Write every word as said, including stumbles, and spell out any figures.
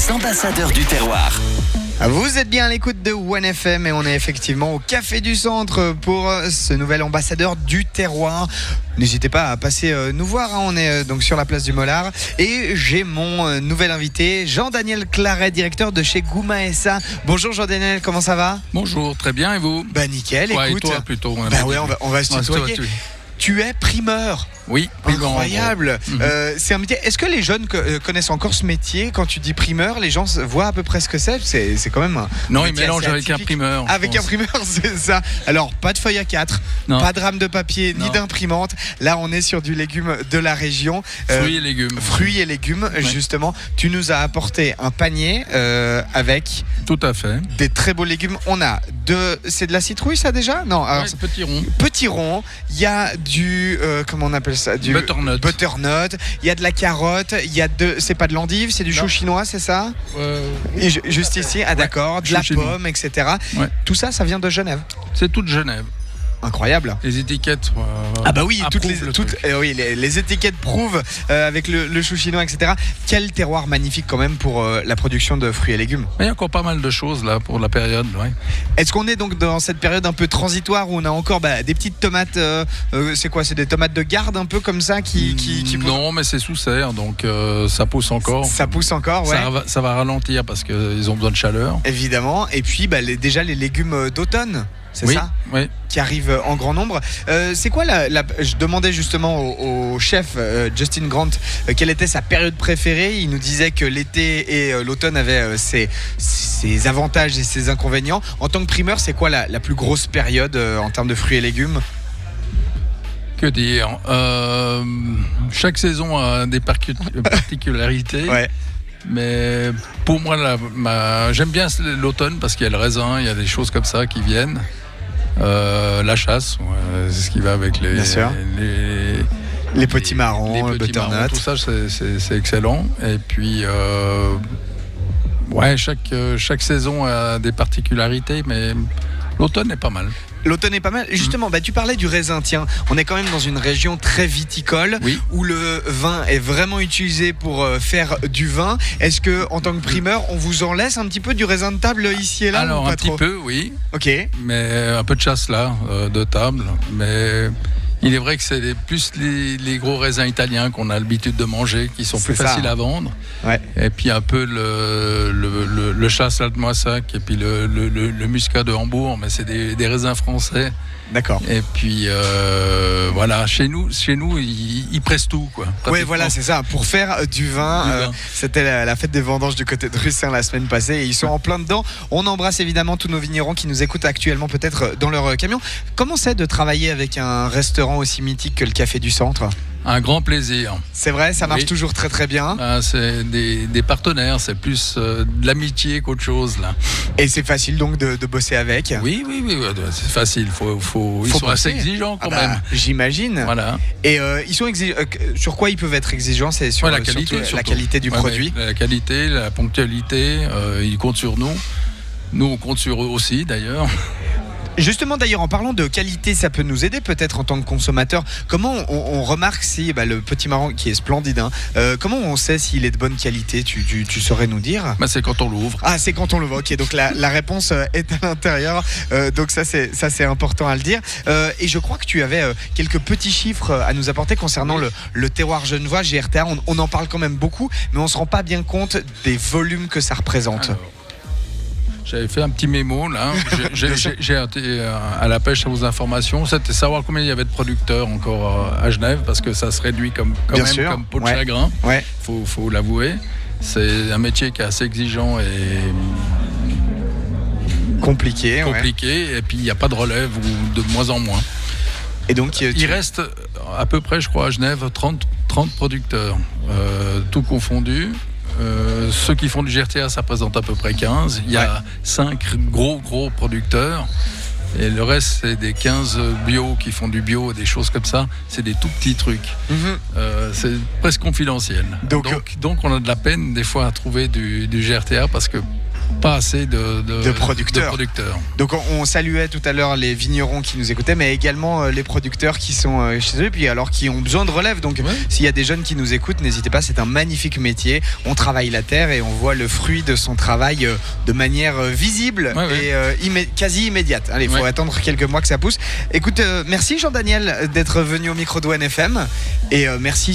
les ambassadeurs du terroir. Vous êtes bien à l'écoute de one F M et on est effectivement au Café du Centre pour ce nouvel ambassadeur du terroir. N'hésitez pas à passer nous voir, hein. On est donc sur la place du Mollard et j'ai mon nouvel invité, Jean-Daniel Claret, directeur de chez Gouma S A. Bonjour Jean-Daniel, comment ça va ? Bonjour, très bien, et vous ? Bah nickel, ouais, écoute. Et toi plutôt. On bah ouais, on va, on va se tutoyer. Tu... tu es primeur. Oui, incroyable. Mmh. Euh, c'est un métier. Est-ce que les jeunes co- connaissent encore ce métier ? Quand tu dis primeur, les gens voient à peu près ce que c'est. C'est, c'est quand même un. Non, ils mélangent avec un primeur. Avec un primeur, c'est ça. Alors, pas de feuille A quatre, non. Pas de rame de papier, non. Ni d'imprimante. Là, on est sur du légume de la région. Fruits euh, et légumes. Fruits et légumes, ouais. Justement. Tu nous as apporté un panier euh, avec. Tout à fait. Des très beaux légumes. On a de. C'est de la citrouille, ça déjà ? Non. Alors, ouais, petit rond. Petit rond. Il y a du. Euh, comment on appelle ça ? Du butternut. Butternut. Il y a de la carotte. Il y a de. C'est pas de l'endive, c'est du non. chou chinois, c'est ça ? euh, Et ju- Juste ici, ah d'accord, ouais, de la chinois. pomme, et cetera. Ouais. Tout ça, ça vient de Genève. C'est tout de Genève. Incroyable. Les étiquettes. Euh, ah bah oui, toutes les, toutes, euh, oui les, les étiquettes prouvent euh, avec le, le chou chinois, et cetera. Quel terroir magnifique quand même pour euh, la production de fruits et légumes. Il y a encore pas mal de choses là pour la période. Ouais. Est-ce qu'on est donc dans cette période un peu transitoire où on a encore bah, des petites tomates euh, euh, c'est quoi ? C'est des tomates de garde un peu comme ça qui, qui, qui Non, mais c'est sous serre, donc euh, ça pousse encore. Ça pousse encore, ouais. Ça va, ça va ralentir parce qu'ils ont besoin de chaleur. Évidemment. Et puis bah, les, déjà les légumes d'automne. C'est oui, ça oui. Qui arrive en grand nombre. Euh, c'est quoi la, la... Je demandais justement au, au chef euh, Justin Grant euh, quelle était sa période préférée. Il nous disait que l'été et euh, l'automne avaient euh, ses, ses avantages et ses inconvénients. En tant que primeur, c'est quoi la, la plus grosse période euh, en termes de fruits et légumes ? Que dire euh, Chaque saison a des particularités. Ouais. Mais pour moi, la, ma, j'aime bien l'automne parce qu'il y a le raisin, il y a des choses comme ça qui viennent. Euh, la chasse, ouais, c'est ce qui va avec les, bien sûr. les, les, les petits marrons, les le petits butternut. Marrons, tout ça, c'est, c'est, c'est excellent. Et puis, euh, ouais, chaque, chaque saison a des particularités, mais l'automne est pas mal. L'automne est pas mal. Justement, bah, tu parlais du raisin. Tiens, on est quand même dans une région très viticole, oui. Où le vin est vraiment utilisé pour euh, faire du vin. Est-ce que, en tant que primeur, on vous en laisse un petit peu du raisin de table ici et là ? Alors, ou pas un trop ? petit peu, oui. Ok. Mais un peu de chasse là, euh, de table. Mais il est vrai que c'est les, plus les, les gros raisins italiens qu'on a l'habitude de manger, qui sont c'est plus ça. faciles à vendre. Ouais. Et puis un peu le, le, le, le chasse là de Moissac et puis le, le, le, le muscat de Hambourg, mais c'est des, des raisins français. D'accord. Et puis euh, voilà, chez nous, chez nous, ils, ils pressent tout, quoi. Oui, voilà, c'est ça. Pour faire du vin, du euh, vin. C'était la, la fête des vendanges du côté de Russin la semaine passée et ils sont en plein dedans. On embrasse évidemment tous nos vignerons qui nous écoutent actuellement peut-être dans leur camion. Comment c'est de travailler avec un restaurant aussi mythique que le Café du Centre ? Un grand plaisir. C'est vrai, ça marche oui. toujours très très bien. Ah, c'est des, des partenaires, c'est plus euh, de l'amitié qu'autre chose là. Et c'est facile donc de, de bosser avec ? Oui, oui, oui, c'est facile. Faut, faut, ils faut sont bosser. assez exigeants quand ah bah, même. J'imagine. Voilà. Et euh, ils sont exig... sur quoi ils peuvent être exigeants ? C'est sur ouais, la qualité, la qualité du ouais, produit. Ouais, la qualité, la ponctualité. Euh, ils comptent sur nous. Nous, on compte sur eux aussi d'ailleurs. Justement, d'ailleurs, en parlant de qualité, ça peut nous aider peut-être en tant que consommateur. Comment on, on remarque si bah, le petit marron qui est splendide, hein, euh, comment on sait s'il est de bonne qualité ? Tu, tu, tu saurais nous dire ? Bah, c'est quand on l'ouvre. Ah, c'est quand on l'ouvre. Ok, donc la, la réponse est à l'intérieur. Euh, donc ça, c'est ça, c'est important à le dire. Euh, et je crois que tu avais euh, quelques petits chiffres à nous apporter concernant oui. le, le terroir genevois, G R T A. On, on en parle quand même beaucoup, mais on se rend pas bien compte des volumes que ça représente. Alors. J'avais fait un petit mémo là. J'ai, j'ai, j'ai été à la pêche à vos informations. C'était savoir combien il y avait de producteurs encore à Genève, parce que ça se réduit comme, quand Bien même sûr. comme peau de ouais. chagrin. Ouais. Faut, faut l'avouer. C'est un métier qui est assez exigeant et compliqué. compliqué. Ouais. Et puis il n'y a pas de relève ou de moins en moins. Et donc tu... il reste à peu près, je crois, à Genève, trente, trente producteurs, euh, tout confondu. Euh, ceux qui font du G R T A, ça représente à peu près quinze. Il y a ouais. cinq gros gros producteurs. Et le reste, c'est des quinze bio qui font du bio, des choses comme ça. C'est des tout petits trucs. Mm-hmm. Euh, c'est presque confidentiel. Donc, donc, donc, on a de la peine des fois à trouver du, du G R T A parce que pas assez de, de, de, producteurs. de producteurs. Donc on, on saluait tout à l'heure les vignerons qui nous écoutaient, mais également euh, les producteurs qui sont euh, chez eux, et puis alors qui ont besoin de relève. Donc ouais. s'il y a des jeunes qui nous écoutent, n'hésitez pas, c'est un magnifique métier. On travaille la terre et on voit le fruit de son travail euh, de manière euh, visible ouais, et euh, immé- quasi immédiate. Allez, il faut ouais. attendre quelques mois que ça pousse. Écoute, euh, merci Jean-Daniel d'être venu au micro de O N F M et euh, merci